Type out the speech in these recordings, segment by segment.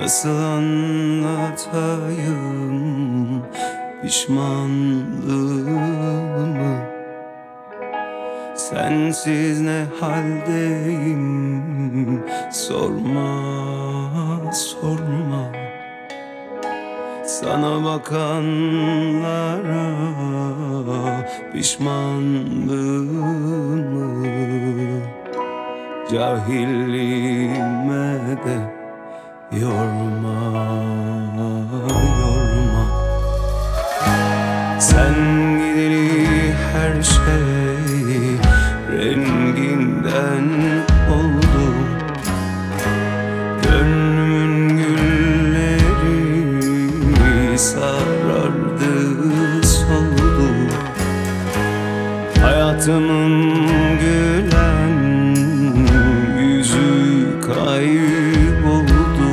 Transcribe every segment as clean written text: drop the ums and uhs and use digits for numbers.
Nasıl anlatayım pişmanlığımı? Sensiz ne haldeyim, sorma sorma. Sana bakanlara pişmanlığımı, cahilliğime de yorma yorma. Sen gideli her şey renginden oldu. Gönlümün gülleri sarardı, soldu. Hayatımın gülen yüzü kayboldu.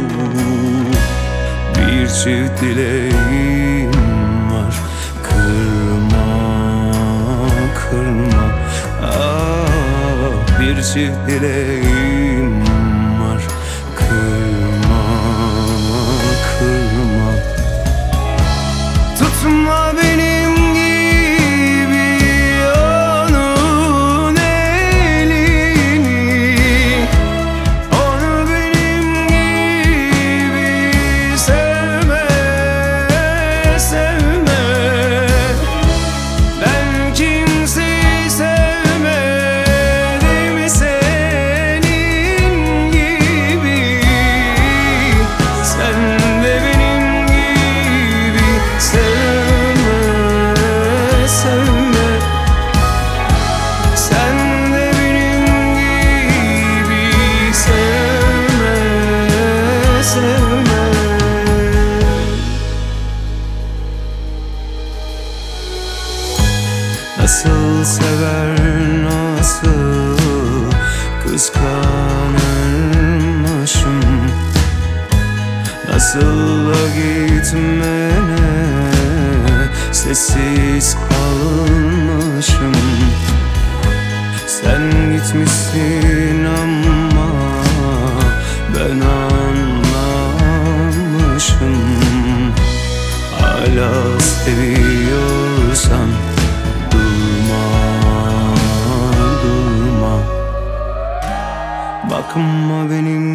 Bir çift dileğim var, kırma kırma. Ah, bir çift dileğim var, kırma kırma. Tutma benim gibi onun elini, onu benim gibi sevme sevme. Ben kimseyi sevmedim senin gibi. Sen de benim gibi sevme sevme. Sen de benim gibi sevme sevme. Nasıl sever, nasıl kıskanırmışım. Nasıl da gitmene sessiz kalmışım. Sen gitmişsin ama ben anlamışım. Hala seviyorsan durma durma. Bakma benim